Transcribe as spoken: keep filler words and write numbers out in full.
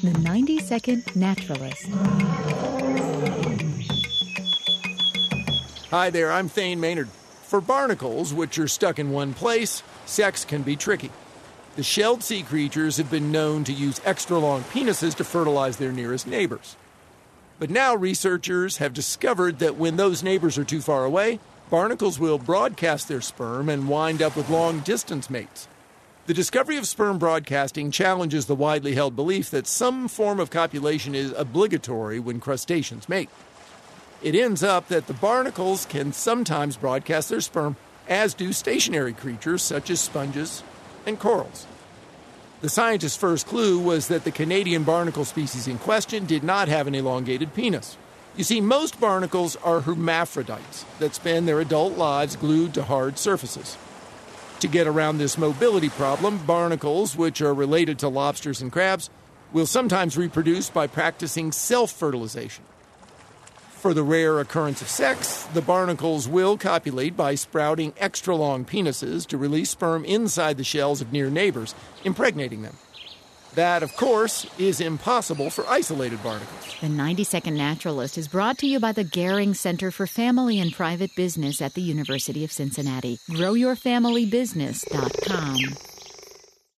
The ninety second Naturalist. Hi there, I'm Thane Maynard. For barnacles, which are stuck in one place, sex can be tricky. The shelled sea creatures have been known to use extra-long penises to fertilize their nearest neighbors. But now researchers have discovered that when those neighbors are too far away, barnacles will broadcast their sperm and wind up with long-distance mates. The discovery of sperm broadcasting challenges the widely held belief that some form of copulation is obligatory when crustaceans mate. It ends up that the barnacles can sometimes broadcast their sperm, as do stationary creatures such as sponges and corals. The scientists' first clue was that the Canadian barnacle species in question did not have an elongated penis. You see, most barnacles are hermaphrodites that spend their adult lives glued to hard surfaces. To get around this mobility problem, barnacles, which are related to lobsters and crabs, will sometimes reproduce by practicing self-fertilization. For the rare occurrence of sex, the barnacles will copulate by sprouting extra-long penises to release sperm inside the shells of near neighbors, impregnating them. That, of course, is impossible for isolated barnacles. The ninety second Naturalist is brought to you by the Gehring Center for Family and Private Business at the University of Cincinnati. grow your family business dot com.